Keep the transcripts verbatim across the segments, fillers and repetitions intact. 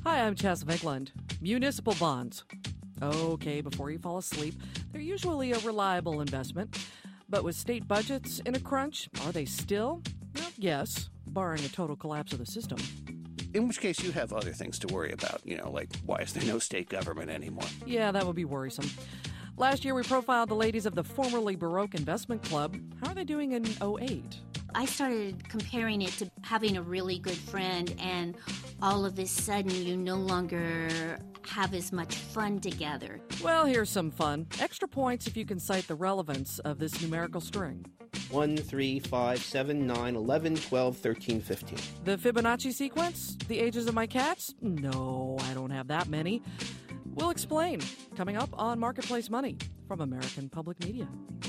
Hi, I'm Tess Vigland. Municipal bonds. Okay, before you fall asleep, they're usually a reliable investment. But with state budgets in a crunch, are they still? Well, yes, barring a total collapse of the system. In which case you have other things to worry about, you know, like why is there no state government anymore? Yeah, that would be worrisome. Last year we profiled the ladies of the formerly Baroque Investment Club. How are they doing in oh eight? I started comparing it to having a really good friend, and all of a sudden you no longer have as much fun together. Well, here's some fun. Extra points if you can cite the relevance of this numerical string. one, three, five, seven, nine, eleven, twelve, thirteen, fifteen. The Fibonacci sequence? The ages of my cats? No, I don't have that many. We'll explain. Coming up on Marketplace Money from American Public Media.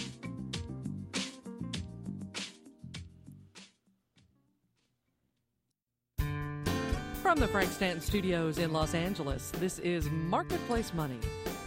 From the Frank Stanton Studios in Los Angeles, this is Marketplace Money.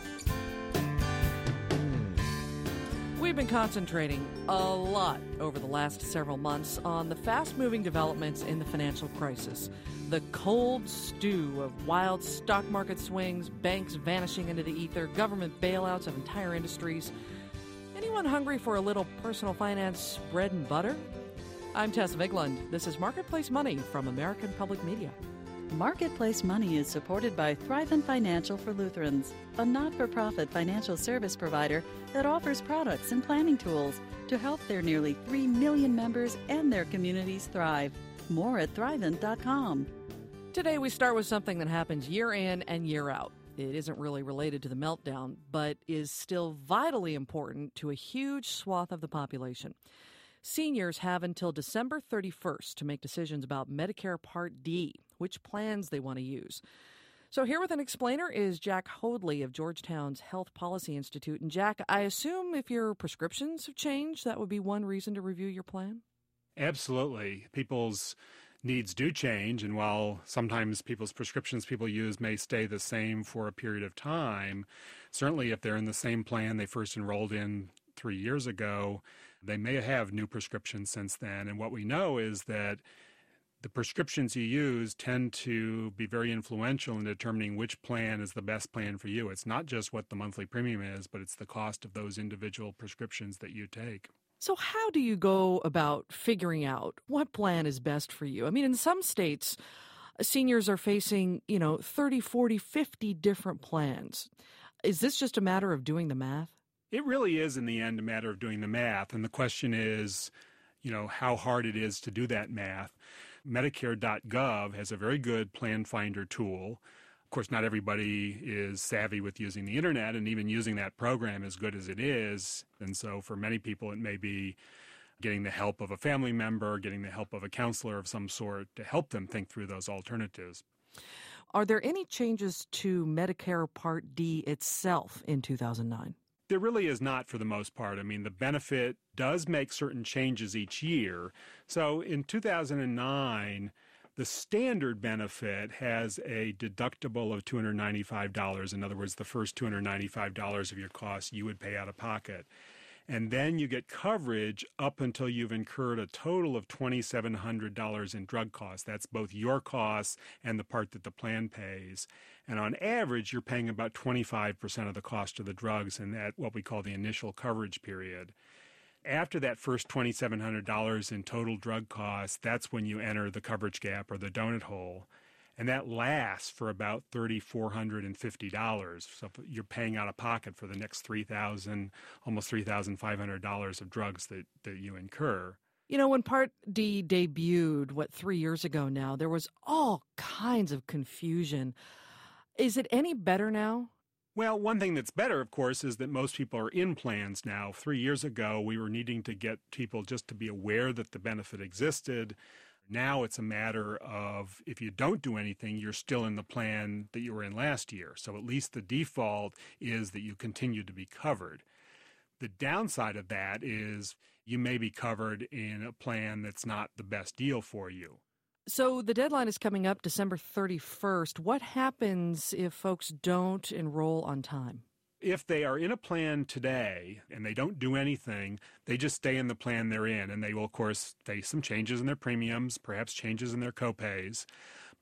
We've been concentrating a lot over the last several months on the fast-moving developments in the financial crisis. The cold stew of wild stock market swings, banks vanishing into the ether, government bailouts of entire industries. Anyone hungry for a little personal finance bread and butter? I'm Tess Vigland. This is Marketplace Money from American Public Media. Marketplace Money is supported by Thrivent Financial for Lutherans, a not-for-profit financial service provider that offers products and planning tools to help their nearly three million members and their communities thrive. More at thrivent dot com. Today we start with something that happens year in and year out. It isn't really related to the meltdown, but is still vitally important to a huge swath of the population. Seniors have until December thirty-first to make decisions about Medicare Part D, which plans they want to use. So here with an explainer is Jack Hoadley of Georgetown's Health Policy Institute. And Jack, I assume if your prescriptions have changed, that would be one reason to review your plan? Absolutely. People's needs do change, and while sometimes people's prescriptions people use may stay the same for a period of time, certainly if they're in the same plan they first enrolled in three years ago, they may have new prescriptions since then. And what we know is that the prescriptions you use tend to be very influential in determining which plan is the best plan for you. It's not just what the monthly premium is, but it's the cost of those individual prescriptions that you take. So how do you go about figuring out what plan is best for you? I mean, in some states, seniors are facing, you know, thirty, forty, fifty different plans. Is this just a matter of doing the math? It really is, in the end, a matter of doing the math. And the question is, you know, how hard it is to do that math. Medicare dot gov has a very good plan finder tool. Of course, not everybody is savvy with using the internet, and even using that program as good as it is. And so for many people, it may be getting the help of a family member, getting the help of a counselor of some sort to help them think through those alternatives. Are there any changes to Medicare Part D itself in two thousand nine? There really is not, for the most part. I mean, the benefit does make certain changes each year. So in two thousand nine, the standard benefit has a deductible of two hundred ninety-five dollars. In other words, the first two hundred ninety-five dollars of your costs you would pay out of pocket. And then you get coverage up until you've incurred a total of two thousand seven hundred dollars in drug costs. That's both your costs and the part that the plan pays. And on average, you're paying about twenty-five percent of the cost of the drugs in that what we call the initial coverage period. After that first two thousand seven hundred dollars in total drug costs, that's when you enter the coverage gap or the donut hole. And that lasts for about three thousand four hundred fifty dollars. So you're paying out of pocket for the next three thousand dollars, almost three thousand five hundred dollars of drugs that, that you incur. You know, when Part D debuted, what, three years ago now, there was all kinds of confusion. Is it any better now? Well, one thing that's better, of course, is that most people are in plans now. Three years ago, we were needing to get people just to be aware that the benefit existed. Now it's a matter of if you don't do anything, you're still in the plan that you were in last year. So at least the default is that you continue to be covered. The downside of that is you may be covered in a plan that's not the best deal for you. So the deadline is coming up December thirty-first. What happens if folks don't enroll on time? If they are in a plan today and they don't do anything, they just stay in the plan they're in, and they will, of course, face some changes in their premiums, perhaps changes in their copays.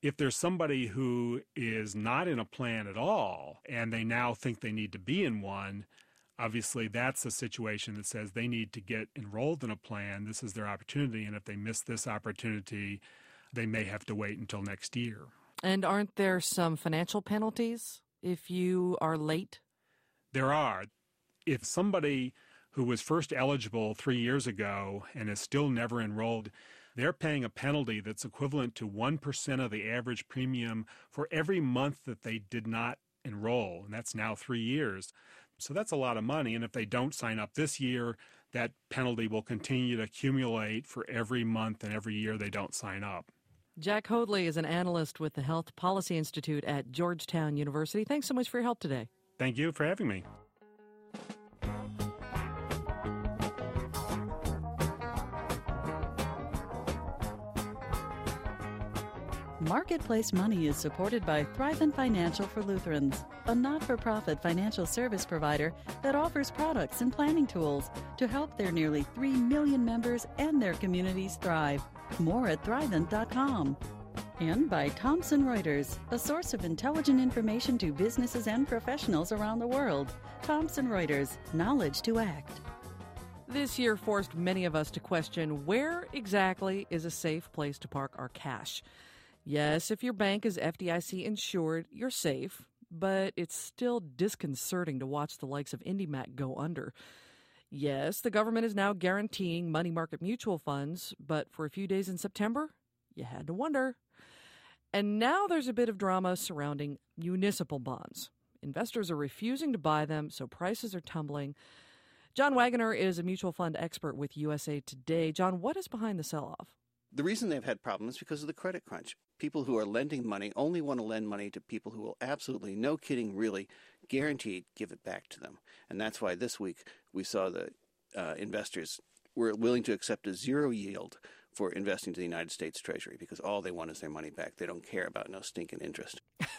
If there's somebody who is not in a plan at all and they now think they need to be in one, obviously that's a situation that says they need to get enrolled in a plan. This is their opportunity, and if they miss this opportunity, they may have to wait until next year. And aren't there some financial penalties if you are late? There are. If somebody who was first eligible three years ago and is still never enrolled, they're paying a penalty that's equivalent to one percent of the average premium for every month that they did not enroll, and that's now three years. So that's a lot of money, and if they don't sign up this year, that penalty will continue to accumulate for every month and every year they don't sign up. Jack Hoadley is an analyst with the Health Policy Institute at Georgetown University. Thanks so much for your help today. Thank you for having me. Marketplace Money is supported by Thrivent Financial for Lutherans, a not-for-profit financial service provider that offers products and planning tools to help their nearly three million members and their communities thrive. More at thrivent dot com. And by Thomson Reuters, a source of intelligent information to businesses and professionals around the world. Thomson Reuters, knowledge to act. This year forced many of us to question where exactly is a safe place to park our cash. Yes, if your bank is F D I C insured, you're safe, but it's still disconcerting to watch the likes of IndyMac go under. Yes, the government is now guaranteeing money market mutual funds, but for a few days in September, you had to wonder. And now there's a bit of drama surrounding municipal bonds. Investors are refusing to buy them, so prices are tumbling. John Wagoner is a mutual fund expert with U S A Today. John, what is behind the sell-off? The reason they've had problems is because of the credit crunch. People who are lending money only want to lend money to people who will absolutely, no kidding, really, guaranteed give it back to them. And that's why this week we saw the uh, investors were willing to accept a zero yield for investing to the United States Treasury because all they want is their money back. They don't care about no stinking interest.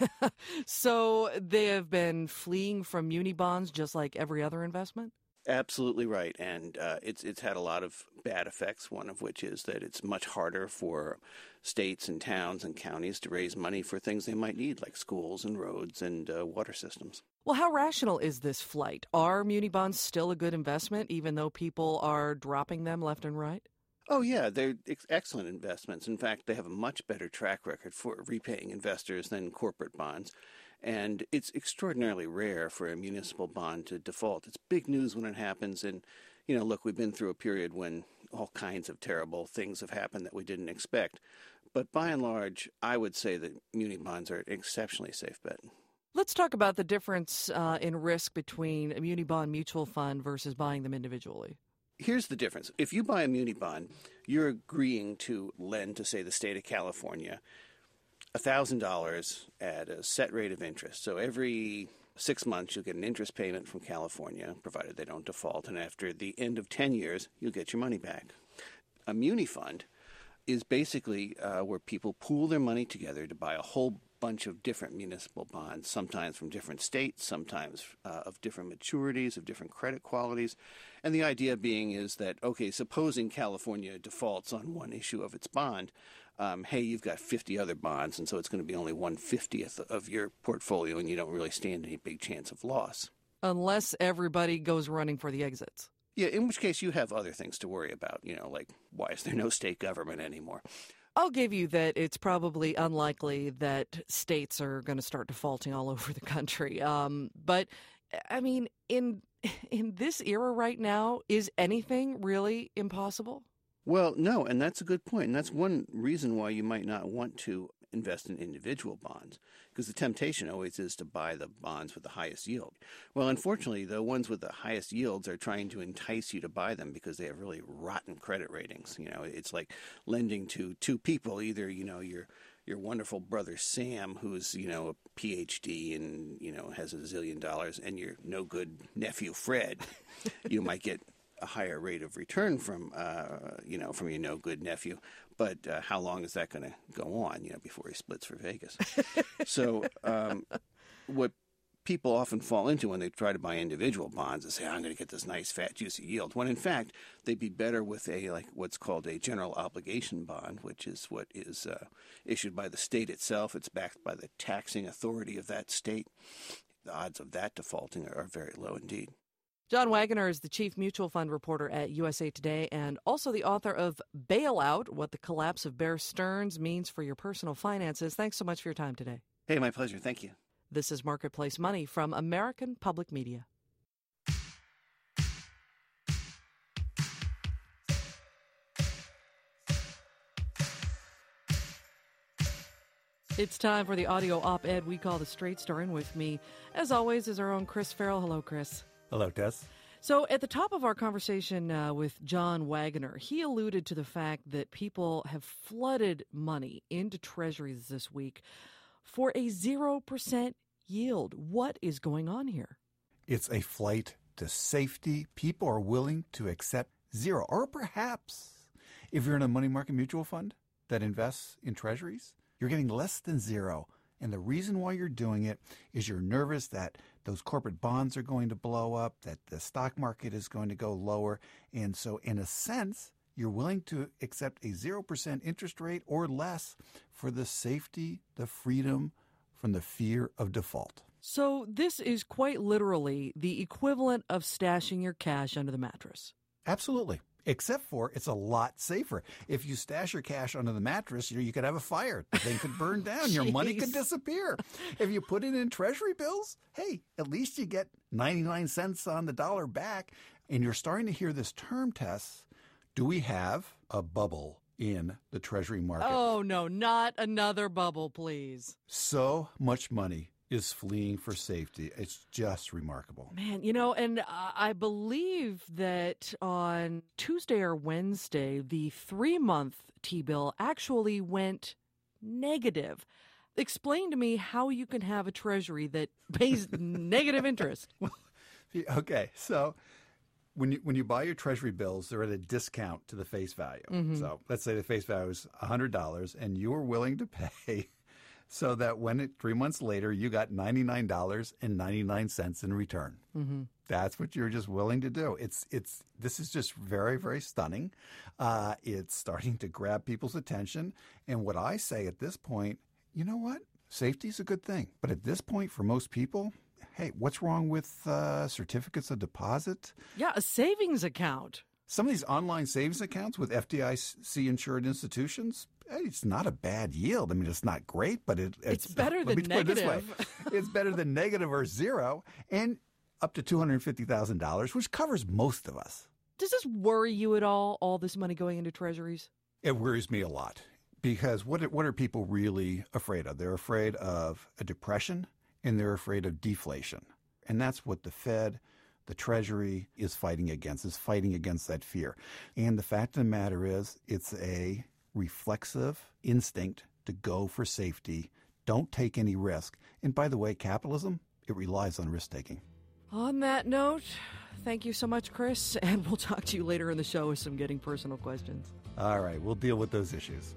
So they have been fleeing from muni bonds just like every other investment? Absolutely right, and uh, it's it's had a lot of bad effects, one of which is that it's much harder for states and towns and counties to raise money for things they might need, like schools and roads and uh, water systems. Well, how rational is this flight? Are muni bonds still a good investment, even though people are dropping them left and right? Oh, yeah, they're ex- excellent investments. In fact, they have a much better track record for repaying investors than corporate bonds. And it's extraordinarily rare for a municipal bond to default. It's big news when it happens. And, you know, look, we've been through a period when all kinds of terrible things have happened that we didn't expect. But by and large, I would say that muni bonds are an exceptionally safe bet. Let's talk about the difference uh, in risk between a muni bond mutual fund versus buying them individually. Here's the difference. If you buy a muni bond, you're agreeing to lend to, say, the state of California one thousand dollars at a set rate of interest. So every six months you'll get an interest payment from California, provided they don't default. And after the end of ten years, you'll get your money back. A muni fund is basically uh, where people pool their money together to buy a whole bunch of different municipal bonds, sometimes from different states, sometimes uh, of different maturities, of different credit qualities. And the idea being is that, okay, supposing California defaults on one issue of its bond, um, hey, you've got fifty other bonds, and so it's going to be only one fiftieth of your portfolio, and you don't really stand any big chance of loss. Unless everybody goes running for the exits. Yeah, in which case you have other things to worry about, you know, like why is there no state government anymore? I'll give you that it's probably unlikely that states are going to start defaulting all over the country. Um, but, I mean, in in this era right now, is anything really impossible? Well, no, and that's a good point. And that's one reason why you might not want to invest in individual bonds, because the temptation always is to buy the bonds with the highest yield. Well, unfortunately, the ones with the highest yields are trying to entice you to buy them because they have really rotten credit ratings. You know, it's like lending to two people, either, you know, your your wonderful brother Sam, who's, you know, a P H D and, you know, has a zillion dollars, and your no good nephew Fred. You might get a higher rate of return from, uh, you know, from your no good nephew. But uh, how long is that going to go on, you know, before he splits for Vegas? So um, what people often fall into when they try to buy individual bonds and say, I'm going to get this nice, fat, juicy yield, when in fact they'd be better with a like what's called a general obligation bond, which is what is uh, issued by the state itself. It's backed by the taxing authority of that state. The odds of that defaulting are very low indeed. John Waggoner is the chief mutual fund reporter at U S A Today and also the author of Bailout, What the Collapse of Bear Stearns Means for Your Personal Finances. Thanks so much for your time today. Hey, my pleasure. Thank you. This is Marketplace Money from American Public Media. It's time for the audio op-ed we call The Straight Story, and with me, as always, is our own Chris Farrell. Hello, Chris. Hello, Tess. So at the top of our conversation uh, with John Waggoner, he alluded to the fact that people have flooded money into treasuries this week for a zero percent yield. What is going on here? It's a flight to safety. People are willing to accept zero. Or perhaps if you're in a money market mutual fund that invests in treasuries, you're getting less than zero. And the reason why you're doing it is you're nervous that those corporate bonds are going to blow up, that the stock market is going to go lower. And so in a sense, you're willing to accept a zero percent interest rate or less for the safety, the freedom from the fear of default. So this is quite literally the equivalent of stashing your cash under the mattress. Absolutely. Except for it's a lot safer. If you stash your cash under the mattress, you know, you could have a fire. The thing could burn down. Your money could disappear. If you put it in treasury bills, hey, at least you get ninety-nine cents on the dollar back. And you're starting to hear this term, Tess. Do we have a bubble in the treasury market? Oh, no, not another bubble, please. So much money is fleeing for safety. It's just remarkable. Man, you know, and I believe that on Tuesday or Wednesday, the three-month T-bill actually went negative. Explain to me how you can have a treasury that pays negative interest. Okay, so when you when you buy your treasury bills, they're at a discount to the face value. Mm-hmm. So let's say the face value is one hundred dollars, and you were willing to pay so that when it, three months later, you got ninety-nine dollars and ninety-nine cents in return. Mm-hmm. That's what you're just willing to do. It's it's this is just very, very stunning. Uh, it's starting to grab people's attention. And what I say at this point, you know what? Safety is a good thing. But at this point, for most people, hey, what's wrong with uh, certificates of deposit? Yeah, a savings account. Some of these online savings accounts with F D I C-insured institutions, it's not a bad yield. I mean, it's not great, but it, it's, it's better than negative. It it's better than negative or zero, and up to two hundred fifty thousand dollars, which covers most of us. Does this worry you at all, all this money going into treasuries? It worries me a lot, because what, what are people really afraid of? They're afraid of a depression, and they're afraid of deflation. And that's what the Fed, the Treasury is fighting against, is fighting against that fear. And the fact of the matter is, it's a reflexive instinct to go for safety. Don't take any risk. And by the way, capitalism, it relies on risk-taking. On that note, thank you so much, Chris, and we'll talk to you later in the show with some getting personal questions. All right, we'll deal with those issues.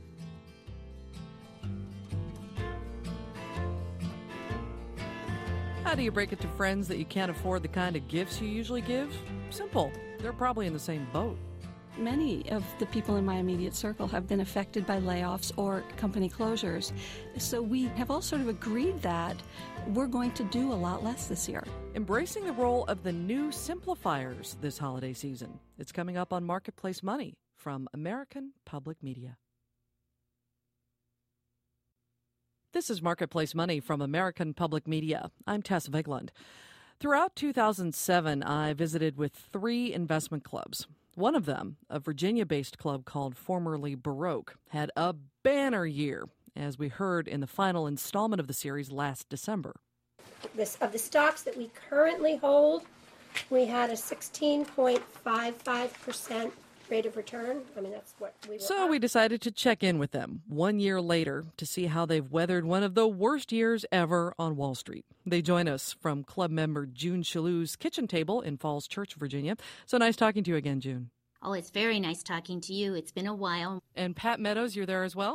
How do you break it to friends that you can't afford the kind of gifts you usually give? Simple. They're probably in the same boat. Many of the people in my immediate circle have been affected by layoffs or company closures. So we have all sort of agreed that we're going to do a lot less this year. Embracing the role of the new simplifiers this holiday season. It's coming up on Marketplace Money from American Public Media. This is Marketplace Money from American Public Media. I'm Tess Vigland. Throughout two thousand seven, I visited with three investment clubs. One of them, a Virginia-based club called formerly Baroque, had a banner year, as we heard in the final installment of the series last December. This, of the stocks that we currently hold, we had a sixteen point five five percent rate of return. I mean, that's what we were So up. we decided to check in with them one year later to see how they've weathered one of the worst years ever on Wall Street. They join us from club member June Chalou's kitchen table in Falls Church, Virginia. So nice talking to you again, June. Oh, it's very nice talking to you. It's been a while. And Pat Meadows, you're there as well?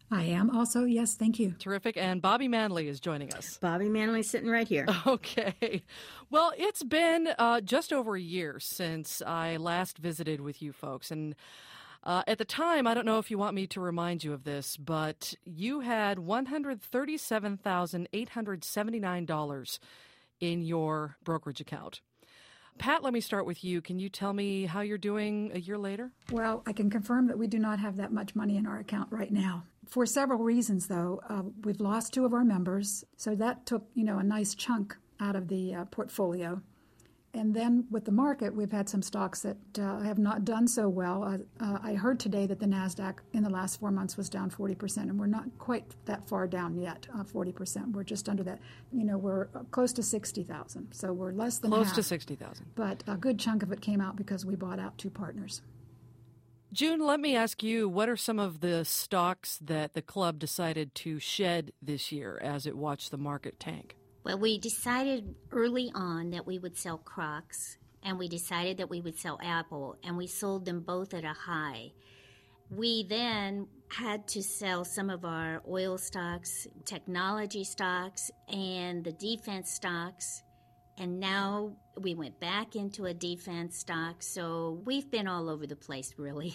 I am also, yes, thank you. Terrific. And Bobby Manley is joining us. Bobby Manley's sitting right here. Okay. Well, it's been uh, just over a year since I last visited with you folks. And uh, at the time, I don't know if you want me to remind you of this, but you had one hundred thirty-seven thousand eight hundred seventy-nine dollars in your brokerage account. Pat, let me start with you. Can you tell me how you're doing a year later? Well, I can confirm that we do not have that much money in our account right now. For several reasons, though, uh, we've lost two of our members, so that took, you know, a nice chunk out of the uh, portfolio. And then with the market, we've had some stocks that uh, have not done so well. Uh, uh, I heard today that the NASDAQ in the last four months was down forty percent, and we're not quite that far down yet, uh, forty percent. We're just under that. You know, we're close to sixty thousand, so we're less than Close half. to sixty thousand. But a good chunk of it came out because we bought out two partners. June, let me ask you, what are some of the stocks that the club decided to shed this year as it watched the market tank? Well, we decided early on that we would sell Crocs, and we decided that we would sell Apple, and we sold them both at a high. We then had to sell some of our oil stocks, technology stocks, and the defense stocks, and now we went back into a defense stock, so we've been all over the place, really.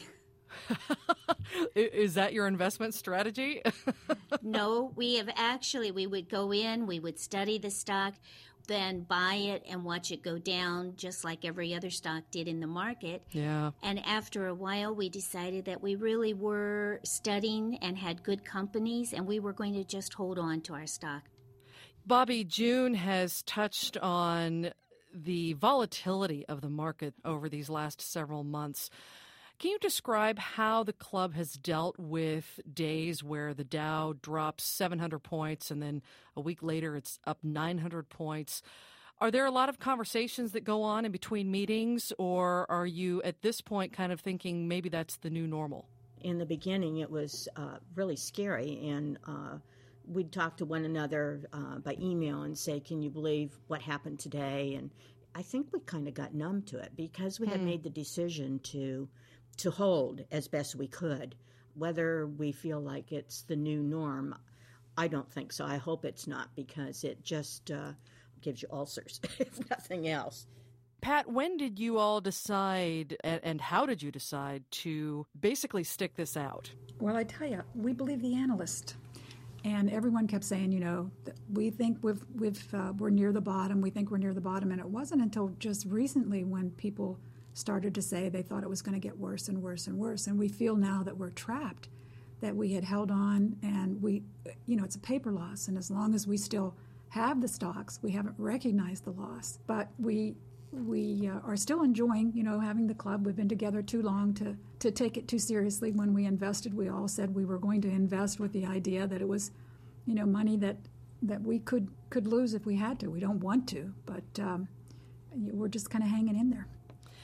Is that your investment strategy? No, we have actually, we would go in, we would study the stock, then buy it and watch it go down just like every other stock did in the market. Yeah. And after a while, we decided that we really were studying and had good companies, and we were going to just hold on to our stock. Bobby, June has touched on the volatility of the market over these last several months. Can you describe how the club has dealt with days where the Dow drops seven hundred points and then a week later it's up nine hundred points? Are there a lot of conversations that go on in between meetings, or are you at this point kind of thinking maybe that's the new normal? In the beginning, it was uh, really scary, and uh, we'd talk to one another uh, by email and say, can you believe what happened today? And I think we kind of got numb to it because we hmm. had made the decision to to hold as best we could. Whether we feel like it's the new norm, I don't think so. I hope it's not, because it just uh, gives you ulcers, if nothing else. Pat, when did you all decide, and how did you decide to basically stick this out? Well, I tell you, we believe the analyst. And everyone kept saying, you know, that we think we've, we've, uh, we're near the bottom, we think we're near the bottom. And it wasn't until just recently when people started to say they thought it was going to get worse and worse and worse. And we feel now that we're trapped, that we had held on, and we, you know, it's a paper loss. And as long as we still have the stocks, we haven't recognized the loss. But we we uh, are still enjoying, you know, having the club. We've been together too long to, to take it too seriously. When we invested, we all said we were going to invest with the idea that it was, you know, money that, that we could, could lose if we had to. We don't want to, but um, we're just kind of hanging in there.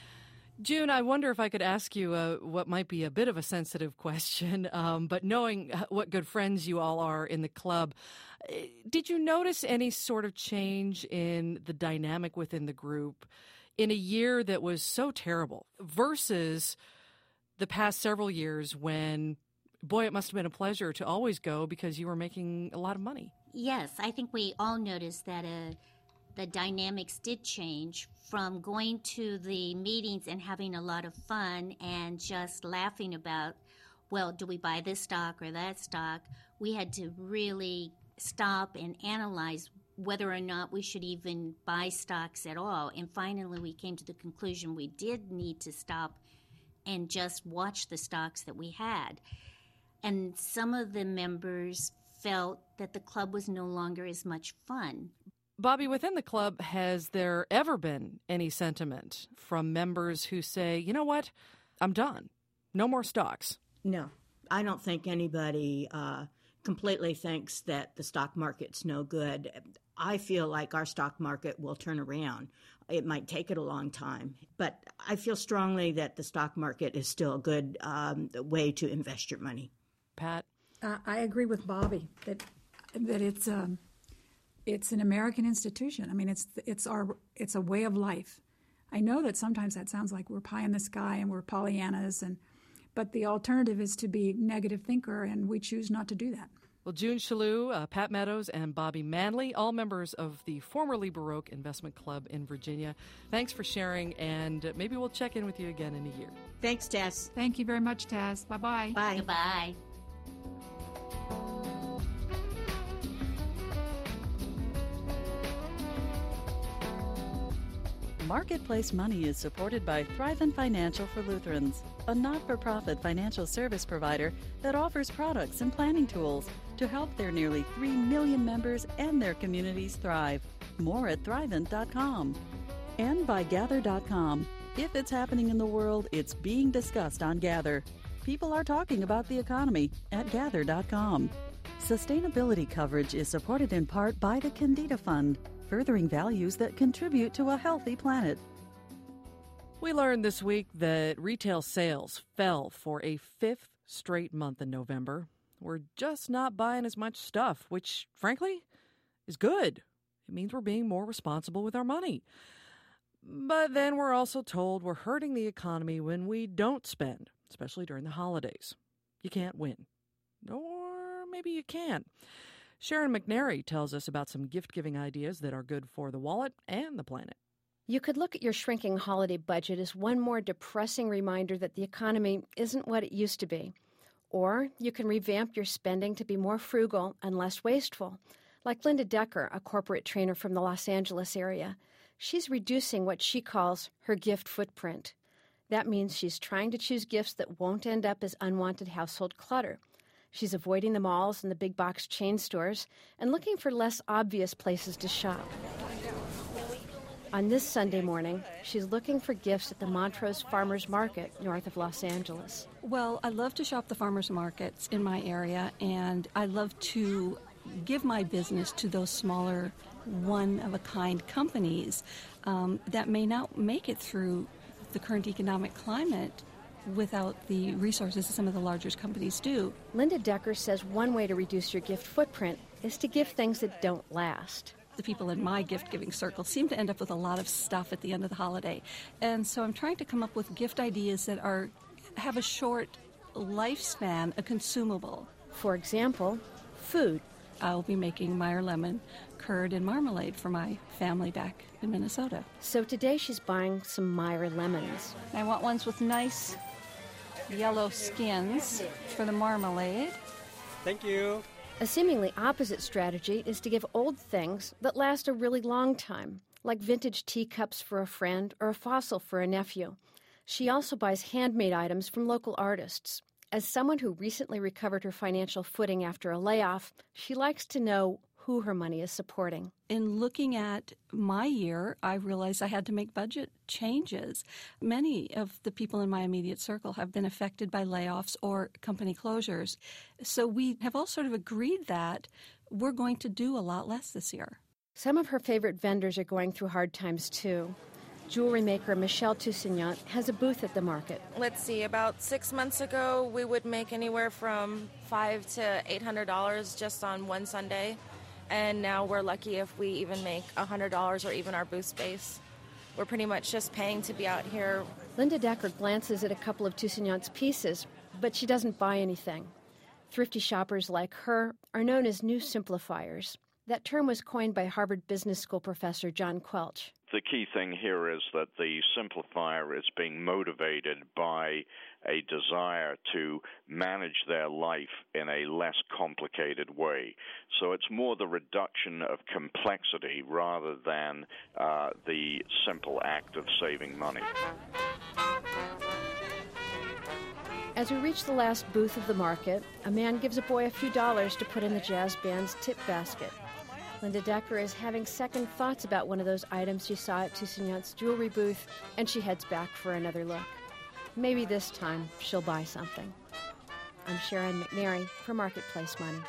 June, I wonder if I could ask you uh, what might be a bit of a sensitive question, um, but knowing what good friends you all are in the club, did you notice any sort of change in the dynamic within the group in a year that was so terrible versus the past several years when, boy, it must have been a pleasure to always go because you were making a lot of money? Yes, I think we all noticed that uh, the dynamics did change from going to the meetings and having a lot of fun and just laughing about, well, do we buy this stock or that stock? We had to really stop and analyze whether or not we should even buy stocks at all. And finally, we came to the conclusion we did need to stop and just watch the stocks that we had. And some of the members felt that the club was no longer as much fun. Bobby, within the club, has there ever been any sentiment from members who say, you know what, I'm done, no more stocks? No, I don't think anybody uh, completely thinks that the stock market's no good. I feel like our stock market will turn around. It might take it a long time, but I feel strongly that the stock market is still a good um, way to invest your money. Pat? Uh, I agree with Bobby that that it's um, it's an American institution. I mean, it's it's our it's a way of life. I know that sometimes that sounds like we're pie in the sky and we're Pollyannas, and but the alternative is to be a negative thinker, and we choose not to do that. Well, June Shalhoub, uh, Pat Meadows, and Bobby Manley, all members of the formerly Baroque Investment Club in Virginia. Thanks for sharing, and maybe we'll check in with you again in a year. Thanks, Tess. Thank you very much, Tess. Bye-bye. Bye. Goodbye. Marketplace Money is supported by Thrivent Financial for Lutherans, a not-for-profit financial service provider that offers products and planning tools to help their nearly three million members and their communities thrive. More at thrivent dot com. And by Gather dot com. If it's happening in the world, it's being discussed on Gather. People are talking about the economy at Gather dot com. Sustainability coverage is supported in part by the Candida Fund, furthering values that contribute to a healthy planet. We learned this week that retail sales fell for a fifth straight month in November. We're just not buying as much stuff, which, frankly, is good. It means we're being more responsible with our money. But then we're also told we're hurting the economy when we don't spend, especially during the holidays. You can't win. Or maybe you can. Sharon McNary tells us about some gift-giving ideas that are good for the wallet and the planet. You could look at your shrinking holiday budget as one more depressing reminder that the economy isn't what it used to be. Or you can revamp your spending to be more frugal and less wasteful. Like Linda Decker, a corporate trainer from the Los Angeles area. She's reducing what she calls her gift footprint. That means she's trying to choose gifts that won't end up as unwanted household clutter. She's avoiding the malls and the big box chain stores and looking for less obvious places to shop. On this Sunday morning, she's looking for gifts at the Montrose Farmers Market north of Los Angeles. Well, I love to shop the farmers markets in my area, and I love to give my business to those smaller, one-of-a-kind companies um, that may not make it through the current economic climate without the resources that some of the larger companies do. Linda Decker says one way to reduce your gift footprint is to give things that don't last. The people in my gift-giving circle seem to end up with a lot of stuff at the end of the holiday. And so I'm trying to come up with gift ideas that are have a short lifespan, a consumable. For example, food. I'll be making Meyer lemon curd and marmalade for my family back in Minnesota. So today she's buying some Meyer lemons. I want ones with nice yellow skins for the marmalade. Thank you. A seemingly opposite strategy is to give old things that last a really long time, like vintage teacups for a friend or a fossil for a nephew. She also buys handmade items from local artists. As someone who recently recovered her financial footing after a layoff, she likes to know who her money is supporting. In looking at my year, I realized I had to make budget changes. Many of the people in my immediate circle have been affected by layoffs or company closures. So we have all sort of agreed that we're going to do a lot less this year. Some of her favorite vendors are going through hard times, too. Jewelry maker Michelle Toussaint has a booth at the market. Let's see, about six months ago, we would make anywhere from five to eight hundred dollars just on one Sunday, and now we're lucky if we even make a hundred dollars or even our booth space. We're pretty much just paying to be out here. Linda Decker glances at a couple of Toussaint's pieces, but she doesn't buy anything. Thrifty shoppers like her are known as new simplifiers. That term was coined by Harvard Business School professor John Quelch. The key thing here is that the simplifier is being motivated by a desire to manage their life in a less complicated way. So it's more the reduction of complexity rather than uh, the simple act of saving money. As we reach the last booth of the market, a man gives a boy a few dollars to put in the jazz band's tip basket. Linda Decker is having second thoughts about one of those items she saw at Toussaint's jewelry booth, and she heads back for another look. Maybe this time she'll buy something. I'm Sharon McNary for Marketplace Money.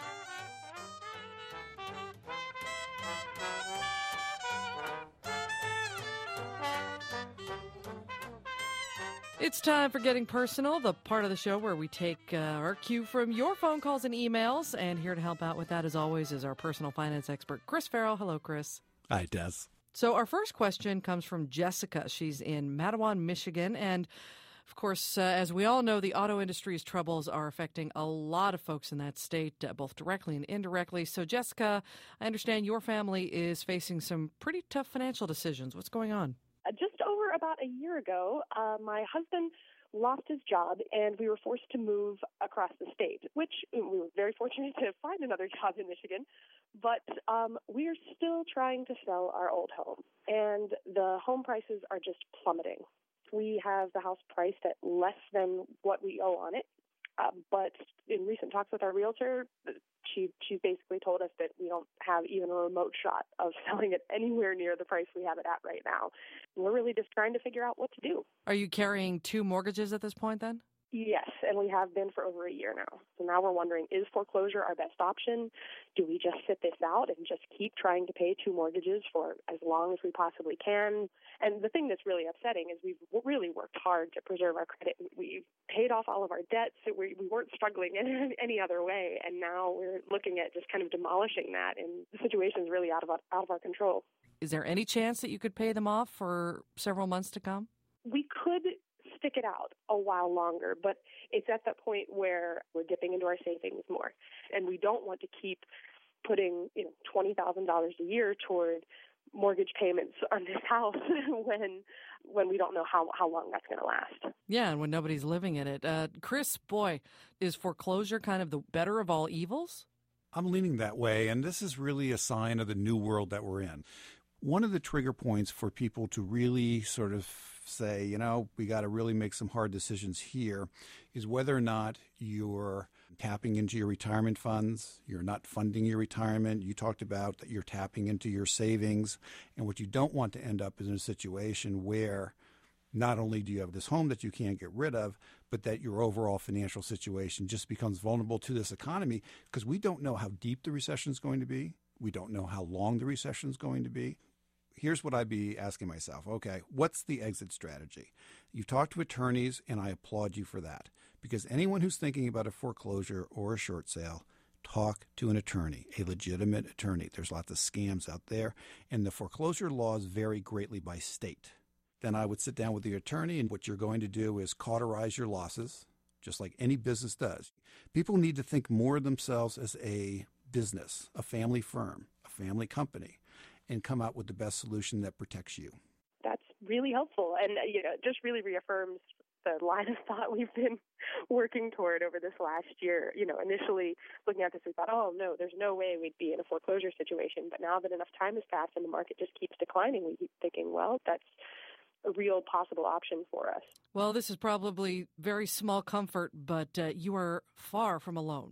It's time for Getting Personal, the part of the show where we take uh, our cue from your phone calls and emails. And here to help out with that, as always, is our personal finance expert, Chris Farrell. Hello, Chris. Hi, Des. So our first question comes from Jessica. She's in Mattawan, Michigan. And Of course, uh, as we all know, the auto industry's troubles are affecting a lot of folks in that state, uh, both directly and indirectly. So, Jessica, I understand your family is facing some pretty tough financial decisions. What's going on? Uh, just over about a year ago, uh, my husband lost his job, and we were forced to move across the state, which we were very fortunate to find another job in Michigan. But um, we are still trying to sell our old home, and the home prices are just plummeting. We have the house priced at less than what we owe on it, uh, but in recent talks with our realtor, she she basically told us that we don't have even a remote shot of selling it anywhere near the price we have it at right now. We're really just trying to figure out what to do. Are you carrying two mortgages at this point then? Yes, and we have been for over a year now. So now we're wondering, is foreclosure our best option? Do we just sit this out and just keep trying to pay two mortgages for as long as we possibly can? And the thing that's really upsetting is we've really worked hard to preserve our credit. We've paid off all of our debts. So we, we weren't struggling in any other way, and now we're looking at just kind of demolishing that, and the situation is really out of, out of our control. Is there any chance that you could pay them off for several months to come? We could stick it out a while longer, but it's at that point where we're dipping into our savings more, and we don't want to keep putting, you know, twenty thousand dollars a year toward mortgage payments on this house when when we don't know how, how long that's going to last. Yeah, and when nobody's living in it. Uh, Chris, boy, is foreclosure kind of the better of all evils? I'm leaning that way, and this is really a sign of the new world that we're in. One of the trigger points for people to really sort of say, you know, we got to really make some hard decisions here is whether or not you're tapping into your retirement funds, you're not funding your retirement. You talked about that you're tapping into your savings. And what you don't want to end up is in a situation where not only do you have this home that you can't get rid of, but that your overall financial situation just becomes vulnerable to this economy, because we don't know how deep the recession is going to be. We don't know how long the recession is going to be. Here's what I'd be asking myself. Okay, what's the exit strategy? You've talked to attorneys, and I applaud you for that, because anyone who's thinking about a foreclosure or a short sale, talk to an attorney, a legitimate attorney. There's lots of scams out there, and the foreclosure laws vary greatly by state. Then I would sit down with the attorney, and what you're going to do is cauterize your losses, just like any business does. People need to think more of themselves as a business, a family firm, a family company, and come out with the best solution that protects you. That's really helpful, and you know, just really reaffirms the line of thought we've been working toward over this last year. You know, initially looking at this, we thought, oh no, there's no way we'd be in a foreclosure situation. But now that enough time has passed and the market just keeps declining, we keep thinking, well, that's a real possible option for us. Well, this is probably very small comfort, but uh, you are far from alone.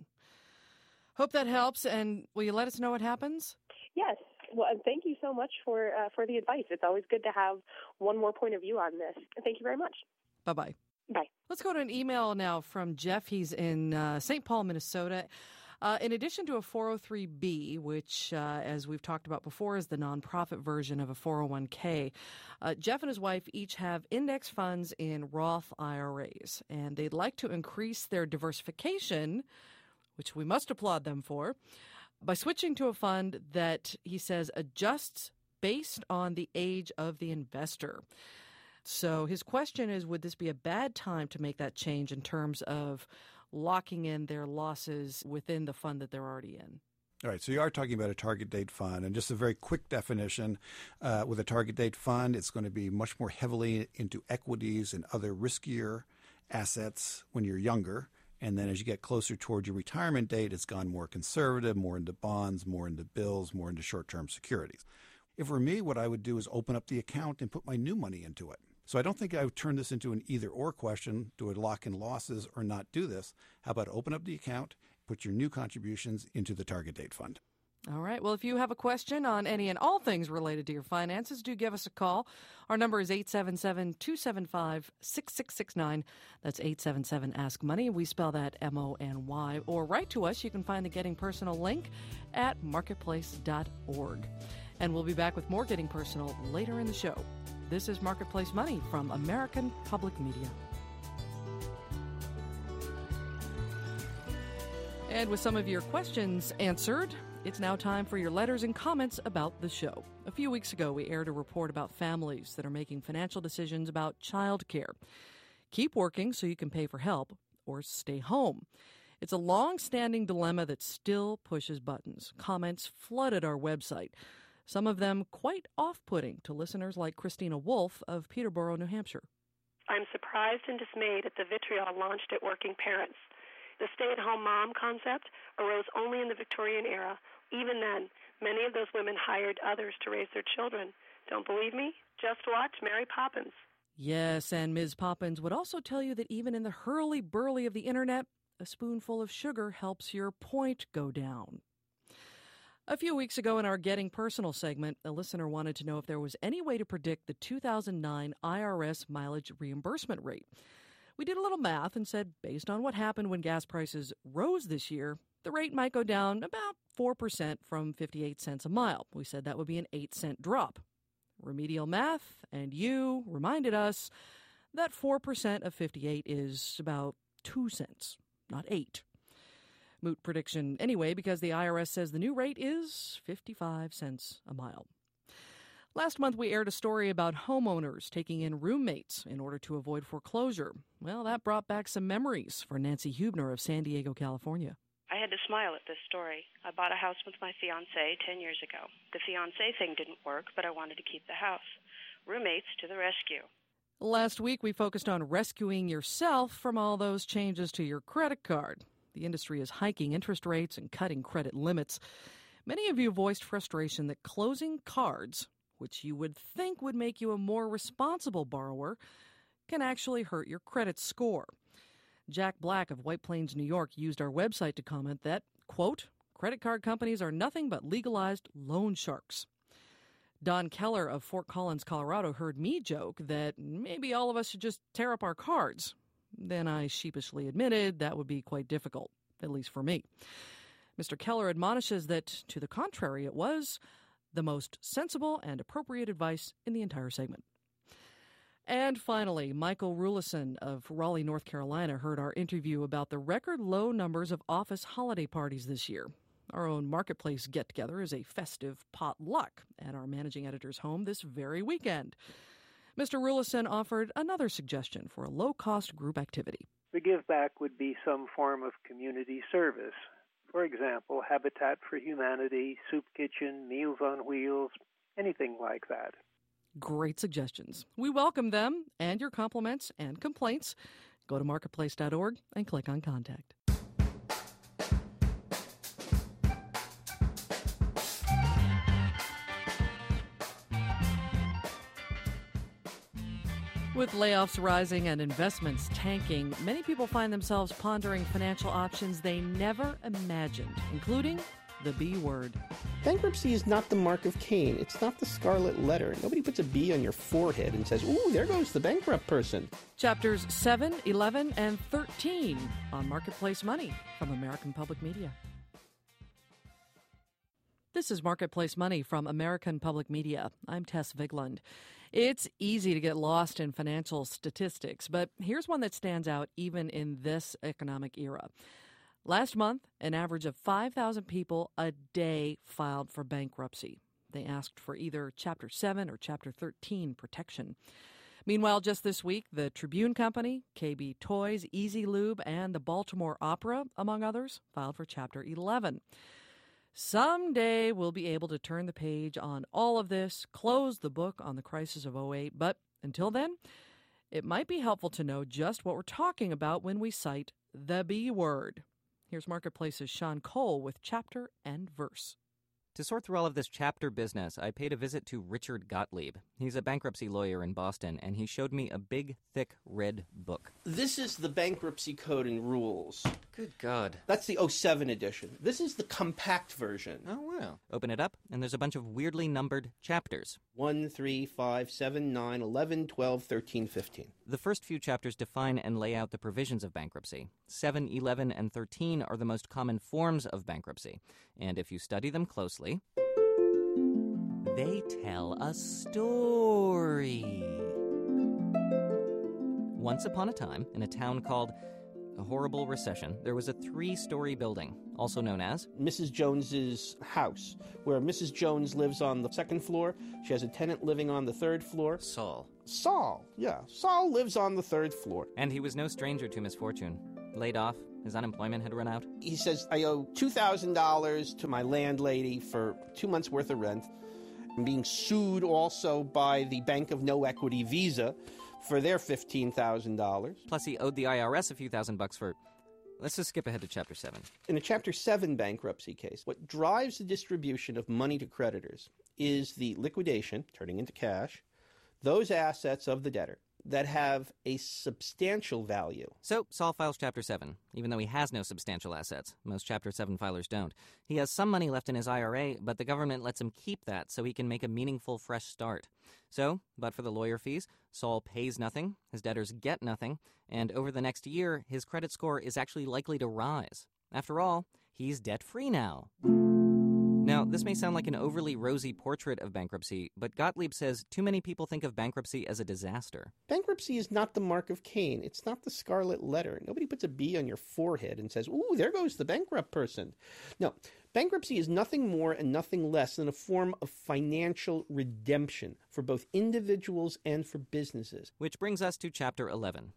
Hope that helps, and will you let us know what happens? Yes. Well, and thank you so much for uh, for the advice. It's always good to have one more point of view on this. Thank you very much. Bye-bye. Bye. Let's go to an email now from Jeff. He's in uh, Saint Paul, Minnesota. Uh, in addition to a four oh three B, which, uh, as we've talked about before, is the nonprofit version of a four oh one k, uh, Jeff and his wife each have index funds in Roth I R As, and they'd like to increase their diversification, which we must applaud them for, by switching to a fund that, he says, adjusts based on the age of the investor. So his question is, would this be a bad time to make that change in terms of locking in their losses within the fund that they're already in? All right, so you are talking about a target date fund, and just a very quick definition, uh, with a target date fund, it's going to be much more heavily into equities and other riskier assets when you're younger. And then as you get closer toward your retirement date, it's gone more conservative, more into bonds, more into bills, more into short-term securities. If it were me, what I would do is open up the account and put my new money into it. So I don't think I would turn this into an either-or question. Do I lock in losses or not do this? How about open up the account, put your new contributions into the target date fund? All right. Well, if you have a question on any and all things related to your finances, do give us a call. Our number is eight seven seven, two seven five, six six six nine. That's eight seven seven, ask money. We spell that M O N Y. Or write to us. You can find the Getting Personal link at marketplace dot org. And we'll be back with more Getting Personal later in the show. This is Marketplace Money from American Public Media. And with some of your questions answered, it's now time for your letters and comments about the show. A few weeks ago, we aired a report about families that are making financial decisions about child care. keep working so you can pay for help, or stay home. It's a long-standing dilemma that still pushes buttons. Comments flooded our website, some of them quite off-putting to listeners like Christina Wolf of Peterborough, New Hampshire. I'm surprised and dismayed at the vitriol launched at working parents. The stay-at-home mom concept arose only in the Victorian era. Even then, many of those women hired others to raise their children. Don't believe me? Just watch Mary Poppins. Yes, and Miz Poppins would also tell you that even in the hurly-burly of the internet, a spoonful of sugar helps your point go down. A few weeks ago in our Getting Personal segment, a listener wanted to know if there was any way to predict the two thousand nine I R S mileage reimbursement rate. We did a little math and said, based on what happened when gas prices rose this year, the rate might go down about four percent from fifty-eight cents a mile. We said that would be an eight cent drop. Remedial math and you reminded us that four percent of fifty-eight is about two cents, not eight. Moot prediction anyway, because the I R S says the new rate is fifty-five cents a mile. Last month, we aired a story about homeowners taking in roommates in order to avoid foreclosure. Well, that brought back some memories for Nancy Hubner of San Diego, California. I had to smile at this story. I bought a house with my fiancé ten years ago. The fiancé thing didn't work, but I wanted to keep the house. Roommates to the rescue. Last week, we focused on rescuing yourself from all those changes to your credit card. The industry is hiking interest rates and cutting credit limits. Many of you voiced frustration that closing cards, which you would think would make you a more responsible borrower, can actually hurt your credit score. Jack Black of White Plains, New York, used our website to comment that, quote, credit card companies are nothing but legalized loan sharks. Don Keller of Fort Collins, Colorado, heard me joke that maybe all of us should just tear up our cards. Then I sheepishly admitted that would be quite difficult, at least for me. Mister Keller admonishes that, to the contrary, it was the most sensible and appropriate advice in the entire segment. And finally, Michael Rulison of Raleigh, North Carolina, heard our interview about the record low numbers of office holiday parties this year. Our own Marketplace get-together is a festive potluck at our managing editor's home this very weekend. Mister Rulison offered another suggestion for a low-cost group activity. The give back would be some form of community service. For example, Habitat for Humanity, Soup Kitchen, Meals on Wheels, anything like that. Great suggestions. We welcome them and your compliments and complaints. Go to marketplace dot org and click on Contact. With layoffs rising and investments tanking, many people find themselves pondering financial options they never imagined, including the B word. Bankruptcy is not the mark of Cain. It's not the scarlet letter. Nobody puts a B on your forehead and says, ooh, there goes the bankrupt person. Chapters seven, eleven, and thirteen on Marketplace Money from American Public Media. This is Marketplace Money from American Public Media. I'm Tess Vigland. It's easy to get lost in financial statistics, but here's one that stands out even in this economic era. Last month, an average of five thousand people a day filed for bankruptcy. They asked for either Chapter seven or Chapter thirteen protection. Meanwhile, just this week, the Tribune Company, K B Toys, Easy Lube, and the Baltimore Opera, among others, filed for Chapter eleven. Someday we'll be able to turn the page on all of this, close the book on the crisis of oh eight, but until then, it might be helpful to know just what we're talking about when we cite the B word. Here's Marketplace's Sean Cole with chapter and verse. To sort through all of this chapter business, I paid a visit to Richard Gottlieb. He's a bankruptcy lawyer in Boston, and he showed me a big, thick, red book. This is the Bankruptcy Code and Rules. Good God. That's the oh seven edition. This is the compact version. Oh, wow. Open it up, and there's a bunch of weirdly numbered chapters. one, three, five, seven, nine, eleven, twelve, thirteen, fifteen. The first few chapters define and lay out the provisions of bankruptcy. seven, eleven, and thirteen are the most common forms of bankruptcy. And if you study them closely, they tell a story. Once upon a time, in a town called... a horrible recession, there was a three-story building, also known as Missus Jones's house, where Missus Jones lives on the second floor. She has a tenant living on the third floor. Saul. Saul, yeah. Saul lives on the third floor. And he was no stranger to misfortune. Laid off, his unemployment had run out. He says, I owe two thousand dollars to my landlady for two months' worth of rent. I'm being sued also by the Bank of No Equity Visa for their fifteen thousand dollars. Plus he owed the I R S a few thousand bucks for... Let's just skip ahead to Chapter seven. In a Chapter seven bankruptcy case, what drives the distribution of money to creditors is the liquidation, turning into cash, those assets of the debtor that have a substantial value. So, Saul files Chapter seven, even though he has no substantial assets. Most Chapter seven filers don't. He has some money left in his I R A, but the government lets him keep that so he can make a meaningful fresh start. So, but for the lawyer fees, Saul pays nothing, his debtors get nothing, and over the next year, his credit score is actually likely to rise. After all, he's debt-free now. Now, this may sound like an overly rosy portrait of bankruptcy, but Gottlieb says too many people think of bankruptcy as a disaster. Bankruptcy is not the mark of Cain. It's not the scarlet letter. Nobody puts a B on your forehead and says, ooh, there goes the bankrupt person. No, bankruptcy is nothing more and nothing less than a form of financial redemption for both individuals and for businesses. Which brings us to Chapter eleven.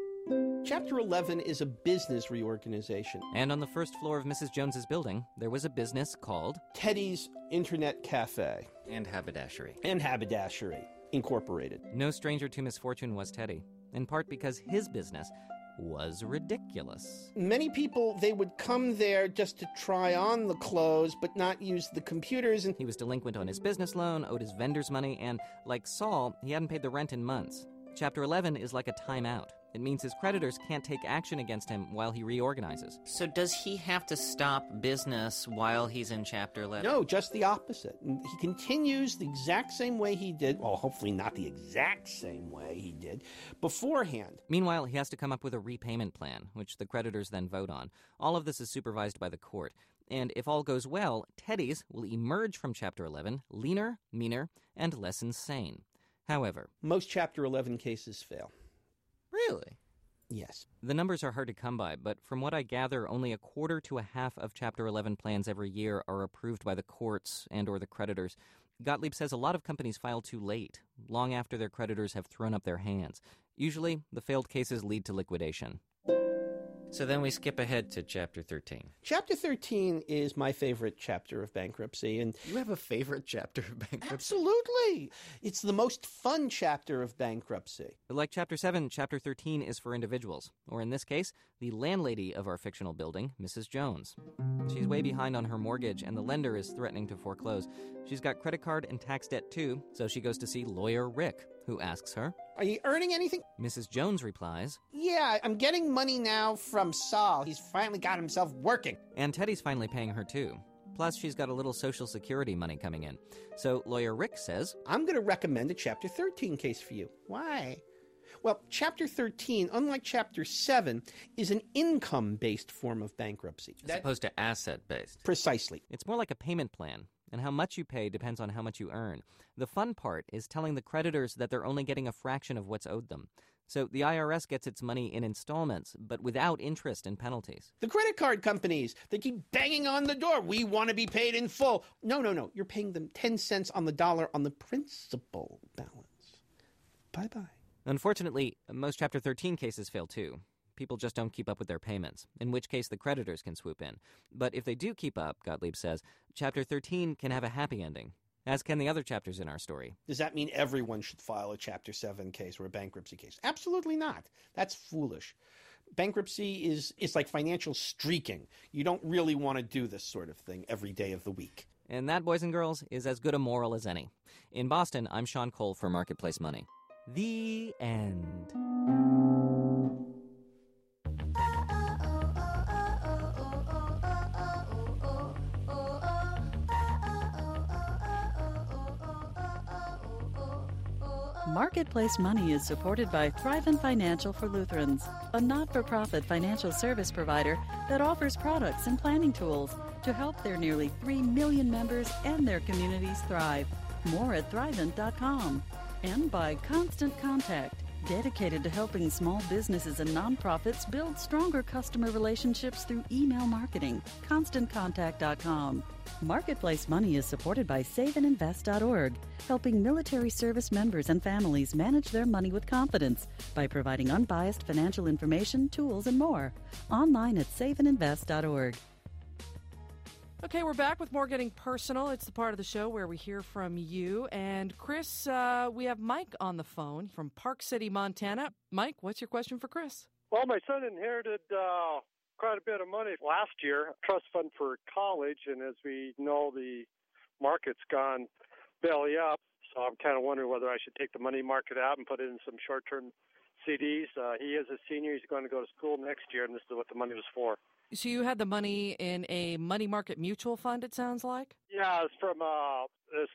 Chapter eleven is a business reorganization. And on the first floor of Missus Jones's building, there was a business called Teddy's Internet Cafe. And Haberdashery. And Haberdashery Incorporated. No stranger to misfortune was Teddy, in part because his business was ridiculous. Many people, they would come there just to try on the clothes, but not use the computers. And he was delinquent on his business loan, owed his vendors money, and, like Saul, he hadn't paid the rent in months. Chapter eleven is like a timeout. It means his creditors can't take action against him while he reorganizes. So does he have to stop business while he's in Chapter eleven? No, just the opposite. He continues the exact same way he did, well, hopefully not the exact same way he did, beforehand. Meanwhile, he has to come up with a repayment plan, which the creditors then vote on. All of this is supervised by the court. And if all goes well, Teddy's will emerge from Chapter eleven leaner, meaner, and less insane. However, most Chapter eleven cases fail. Really? Yes. The numbers are hard to come by, but from what I gather, only a quarter to a half of Chapter eleven plans every year are approved by the courts and or the creditors. Gottlieb says a lot of companies file too late, long after their creditors have thrown up their hands. Usually, the failed cases lead to liquidation. So then we skip ahead to Chapter thirteen. Chapter thirteen is my favorite chapter of bankruptcy. And you have a favorite chapter of bankruptcy? Absolutely. It's the most fun chapter of bankruptcy. But like Chapter seven, Chapter thirteen is for individuals, or in this case, the landlady of our fictional building, Missus Jones. She's way behind on her mortgage, and the lender is threatening to foreclose. She's got credit card and tax debt too, so she goes to see lawyer Rick, who asks her, "Are you earning anything?" Missus Jones replies, "Yeah, I'm getting money now from Saul. He's finally got himself working." And Teddy's finally paying her too. Plus, she's got a little Social Security money coming in. So lawyer Rick says, "I'm going to recommend a Chapter thirteen case for you." "Why?" "Well, Chapter thirteen, unlike Chapter seven, is an income-based form of bankruptcy." As opposed to asset-based. Precisely. It's more like a payment plan, and how much you pay depends on how much you earn. The fun part is telling the creditors that they're only getting a fraction of what's owed them. So the I R S gets its money in installments, but without interest and penalties. The credit card companies, they keep banging on the door. "We want to be paid in full." No, no, no. You're paying them ten cents on the dollar on the principal balance. Bye-bye. Unfortunately, most Chapter thirteen cases fail too. People just don't keep up with their payments, in which case the creditors can swoop in. But if they do keep up, Gottlieb says, Chapter thirteen can have a happy ending, as can the other chapters in our story. Does that mean everyone should file a Chapter seven case or a bankruptcy case? Absolutely not. That's foolish. Bankruptcy is it's like financial streaking. You don't really want to do this sort of thing every day of the week. And that, boys and girls, is as good a moral as any. In Boston, I'm Sean Cole for Marketplace Money. The end. Marketplace Money is supported by Thrivent Financial for Lutherans, a not-for-profit financial service provider that offers products and planning tools to help their nearly three million members and their communities thrive. More at Thrivent dot com. And by Constant Contact, dedicated to helping small businesses and nonprofits build stronger customer relationships through email marketing. constant contact dot com. Marketplace Money is supported by save and invest dot org, helping military service members and families manage their money with confidence by providing unbiased financial information, tools, and more. Online at save and invest dot org. Okay, we're back with more Getting Personal. It's the part of the show where we hear from you. And Chris, uh, we have Mike on the phone from Park City, Montana. Mike, what's your question for Chris? Well, my son inherited uh, quite a bit of money last year, trust fund for college, and as we know, the market's gone belly up. So I'm kind of wondering whether I should take the money market out and put it in some short-term C Ds. Uh, he is a senior. He's going to go to school next year, and this is what the money was for. So you had the money in a money market mutual fund, it sounds like? Yeah, it's from uh, this,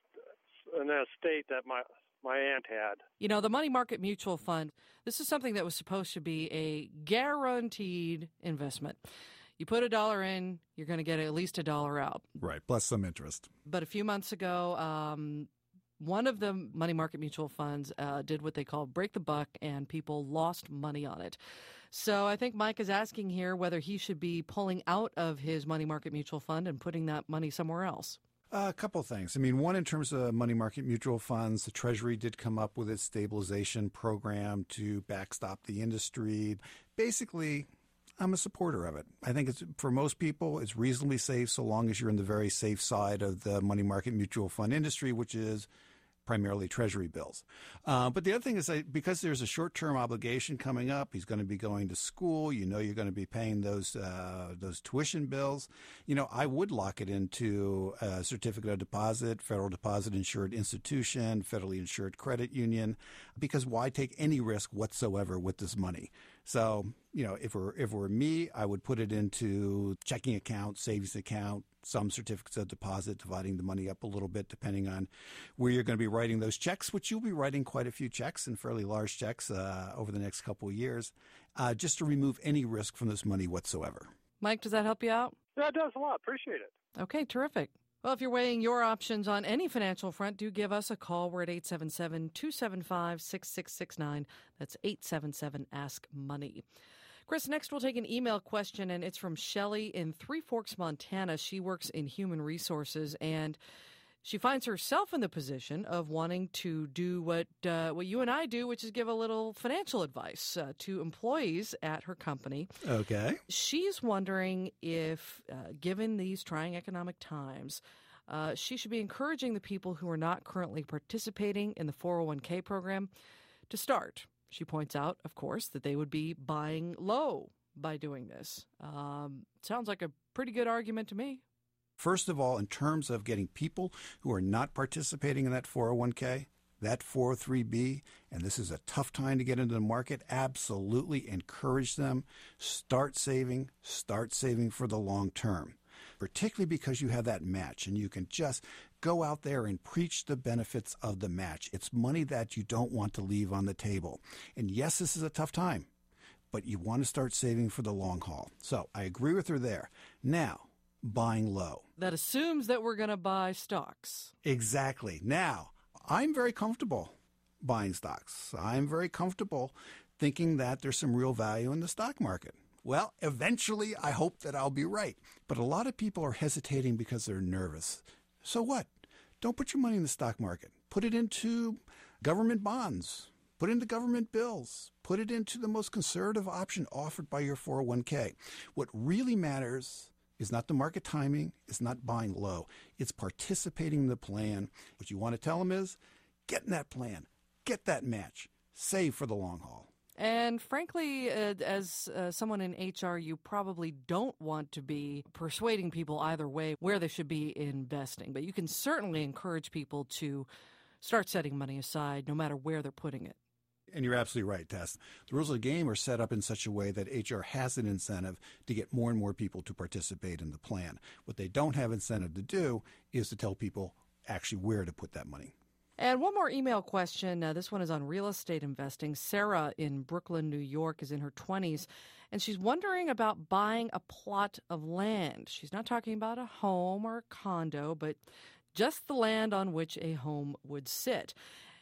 an estate that my my aunt had. You know, the money market mutual fund, this is something that was supposed to be a guaranteed investment. You put a dollar in, you're going to get at least a dollar out. Right, plus some interest. But a few months ago, um, one of the money market mutual funds uh, did what they call break the buck, and people lost money on it. So I think Mike is asking here whether he should be pulling out of his money market mutual fund and putting that money somewhere else. Uh, a couple of things. I mean, one, in terms of money market mutual funds, the Treasury did come up with its stabilization program to backstop the industry. Basically, I'm a supporter of it. I think it's, for most people, it's reasonably safe so long as you're in the very safe side of the money market mutual fund industry, which is primarily Treasury bills. Uh, but the other thing is that because there's a short-term obligation coming up, he's going to be going to school. You know, you're going to be paying those uh, those tuition bills. You know, I would lock it into a certificate of deposit, federal deposit insured institution, federally insured credit union, because why take any risk whatsoever with this money? So, you know, if it were, if it were me, I would put it into checking account, savings account, some certificates of deposit, dividing the money up a little bit depending on where you're going to be writing those checks, which you'll be writing quite a few checks and fairly large checks uh, over the next couple of years, uh, just to remove any risk from this money whatsoever. Mike, does that help you out? Yeah, it does a lot. Appreciate it. Okay, terrific. Well, if you're weighing your options on any financial front, do give us a call. We're at eight seven seven, two seven five, six six six nine. That's eight seven seven, ask money. Chris, next we'll take an email question, and it's from Shelley in Three Forks, Montana. She works in human resources, and she finds herself in the position of wanting to do what uh, what you and I do, which is give a little financial advice uh, to employees at her company. Okay. She's wondering if, uh, given these trying economic times, uh, she should be encouraging the people who are not currently participating in the four oh one k program to start. She points out, of course, that they would be buying low by doing this. Um, sounds like a pretty good argument to me. First of all, in terms of getting people who are not participating in that four oh one k, that four oh three b, and this is a tough time to get into the market, absolutely encourage them. Start saving, start saving for the long term, particularly because you have that match and you can just go out there and preach the benefits of the match. It's money that you don't want to leave on the table. And yes, this is a tough time, but you want to start saving for the long haul. So I agree with her there. Now, buying low. That assumes that we're going to buy stocks. Exactly. Now, I'm very comfortable buying stocks. I'm very comfortable thinking that there's some real value in the stock market. Well, eventually, I hope that I'll be right. But a lot of people are hesitating because they're nervous. So what? Don't put your money in the stock market. Put it into government bonds. Put it into government bills. Put it into the most conservative option offered by your four oh one k. What really matters is not the market timing, it's not buying low. It's participating in the plan. What you want to tell them is, get in that plan. Get that match. Save for the long haul. And frankly, uh, as uh, someone in H R, you probably don't want to be persuading people either way where they should be investing. But you can certainly encourage people to start setting money aside no matter where they're putting it. And you're absolutely right, Tess. The rules of the game are set up in such a way that H R has an incentive to get more and more people to participate in the plan. What they don't have incentive to do is to tell people actually where to put that money. And one more email question. Uh, this one is on real estate investing. Sarah in Brooklyn, New York, is in her twenties, and she's wondering about buying a plot of land. She's not talking about a home or a condo, but just the land on which a home would sit.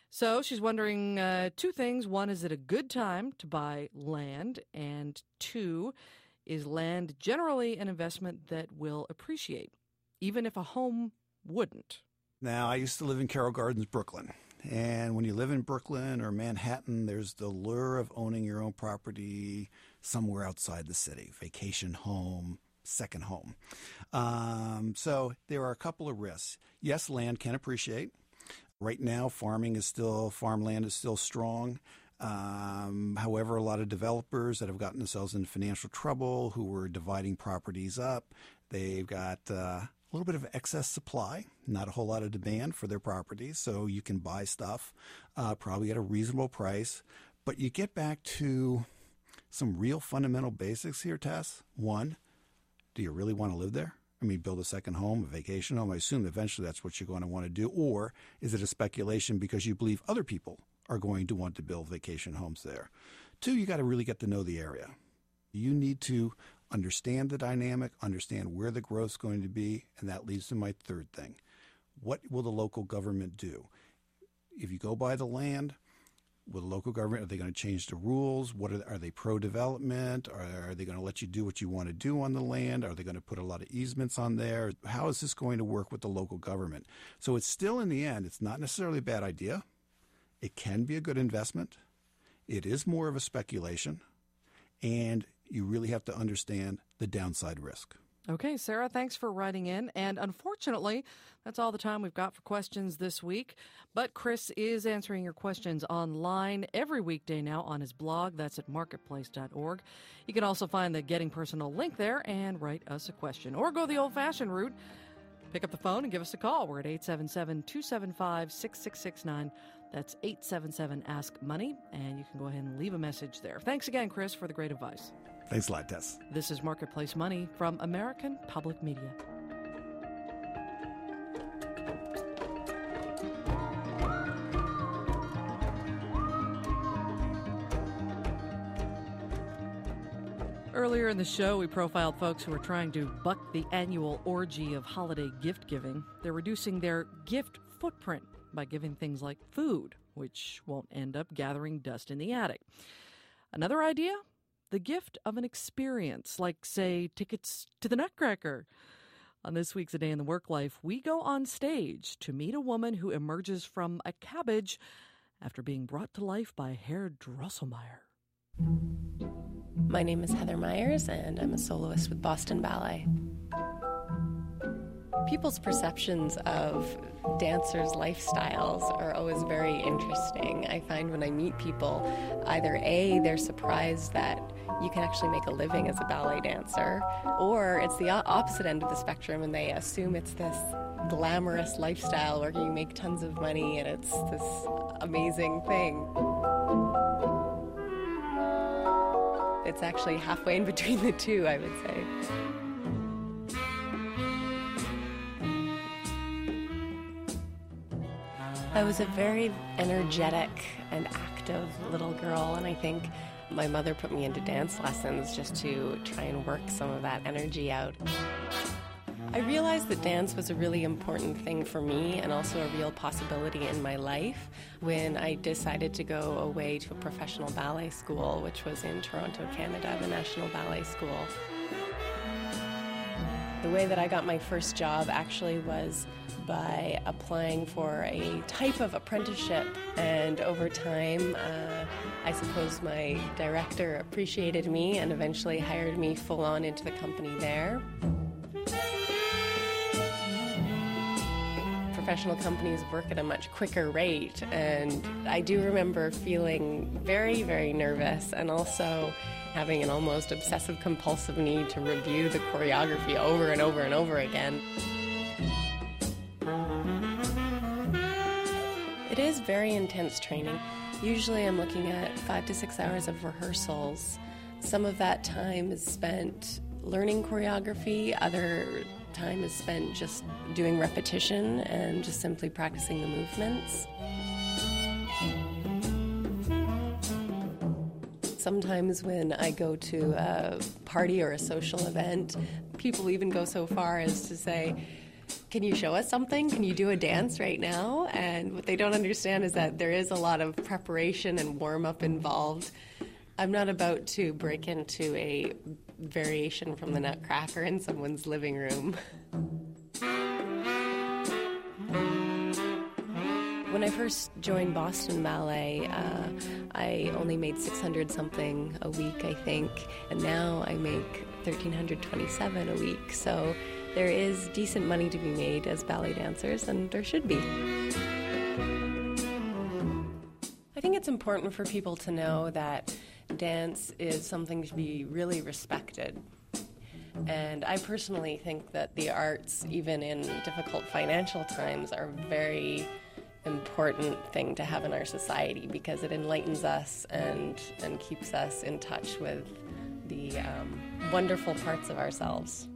So she's wondering uh, two things. One, is it a good time to buy land? And two, is land generally an investment that will appreciate, even if a home wouldn't? Now, I used to live in Carroll Gardens, Brooklyn. And when you live in Brooklyn or Manhattan, there's the lure of owning your own property somewhere outside the city, vacation home, second home. Um, so there are a couple of risks. Yes, land can appreciate. Right now, farming is still, farmland is still strong. Um, however, a lot of developers that have gotten themselves into financial trouble, who were dividing properties up, they've got uh, a little bit of excess supply, not a whole lot of demand for their properties. So you can buy stuff uh, probably at a reasonable price. But you get back to some real fundamental basics here, Tess. One, do you really want to live there? I mean, build a second home, a vacation home. I assume eventually that's what you're going to want to do. Or is it a speculation because you believe other people are going to want to build vacation homes there? Two, you got to really get to know the area. You need to understand the dynamic, understand where the growth's going to be, and that leads to my third thing. What will the local government do? If you go by the land, will the local government, are they going to change the rules? What are, are they pro-development? Are, are they going to let you do what you want to do on the land? Are they going to put a lot of easements on there? How is this going to work with the local government? So it's still, in the end, it's not necessarily a bad idea. It can be a good investment. It is more of a speculation. And you really have to understand the downside risk. Okay, Sarah, thanks for writing in. And unfortunately, that's all the time we've got for questions this week. But Chris is answering your questions online every weekday now on his blog. That's at marketplace dot org. You can also find the Getting Personal link there and write us a question. Or go the old-fashioned route. Pick up the phone and give us a call. We're at eight seven seven, two seven five, six six six nine. That's eight seven seven, ask money. And you can go ahead and leave a message there. Thanks again, Chris, for the great advice. Thanks a lot, Tess. This is Marketplace Money from American Public Media. Earlier in the show, we profiled folks who are trying to buck the annual orgy of holiday gift giving. They're reducing their gift footprint by giving things like food, which won't end up gathering dust in the attic. Another idea? The gift of an experience, like, say, tickets to the Nutcracker. On this week's A Day in the Work Life, we go on stage to meet a woman who emerges from a cabbage after being brought to life by Herr Drosselmeyer. My name is Heather Myers, and I'm a soloist with Boston Ballet. People's perceptions of dancers' lifestyles are always very interesting. I find when I meet people, either A, they're surprised that you can actually make a living as a ballet dancer, or it's the opposite end of the spectrum and they assume it's this glamorous lifestyle where you make tons of money and it's this amazing thing. It's actually halfway in between the two, I would say. I was a very energetic and active little girl, and I think my mother put me into dance lessons just to try and work some of that energy out. I realized that dance was a really important thing for me and also a real possibility in my life when I decided to go away to a professional ballet school, which was in Toronto, Canada, the National Ballet School. The way that I got my first job actually was by applying for a type of apprenticeship, and over time, uh, I suppose my director appreciated me and eventually hired me full on into the company there. Professional companies work at a much quicker rate, and I do remember feeling very, very nervous and also having an almost obsessive-compulsive need to review the choreography over and over and over again. It is very intense training. Usually I'm looking at five to six hours of rehearsals. Some of that time is spent learning choreography, other time is spent just doing repetition and just simply practicing the movements. Sometimes when I go to a party or a social event, people even go so far as to say, can you show us something? Can you do a dance right now? And what they don't understand is that there is a lot of preparation and warm-up involved. I'm not about to break into a variation from the Nutcracker in someone's living room. When I first joined Boston Ballet, uh, I only made six hundred something a week, I think, and now I make one thousand three hundred twenty-seven a week. So there is decent money to be made as ballet dancers, and there should be. I think it's important for people to know that dance is something to be really respected. And I personally think that the arts, even in difficult financial times, are a very important thing to have in our society because it enlightens us and, and keeps us in touch with the um, wonderful parts of ourselves.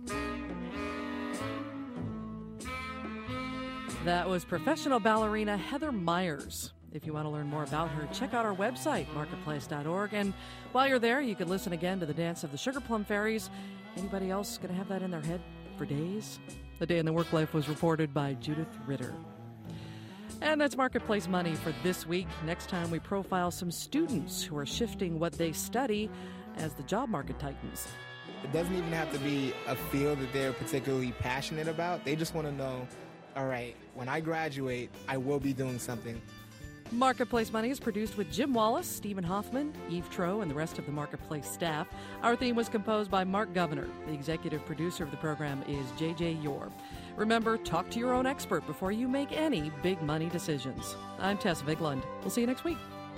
That was professional ballerina Heather Myers. If you want to learn more about her, check out our website, marketplace dot org. And while you're there, you can listen again to the Dance of the Sugar Plum Fairies. Anybody else going to have that in their head for days? The Day in the Work Life was reported by Judith Ritter. And that's Marketplace Money for this week. Next time, we profile some students who are shifting what they study as the job market tightens. It doesn't even have to be a field that they're particularly passionate about. They just want to know, all right, when I graduate, I will be doing something. Marketplace Money is produced with Jim Wallace, Stephen Hoffman, Eve Troe, and the rest of the Marketplace staff. Our theme was composed by Mark Governor. The executive producer of the program is J J Yor. Remember, talk to your own expert before you make any big money decisions. I'm Tess Vigeland. We'll see you next week.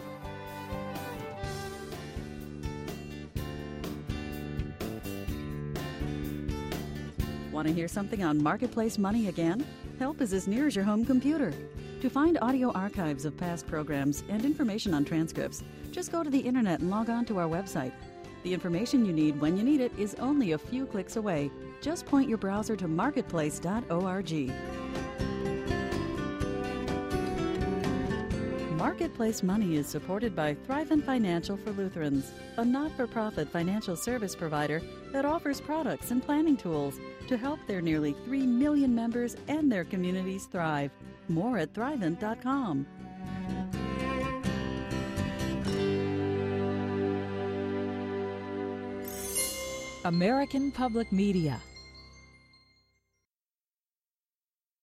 Want to hear something on Marketplace Money again? Help is as near as your home computer. To find audio archives of past programs and information on transcripts, just go to the internet and log on to our website. The information you need when you need it is only a few clicks away. Just point your browser to marketplace dot org. Marketplace Money is supported by Thrivent Financial for Lutherans, a not-for-profit financial service provider that offers products and planning tools to help their nearly three million members and their communities thrive. More at thrivent dot com. American Public Media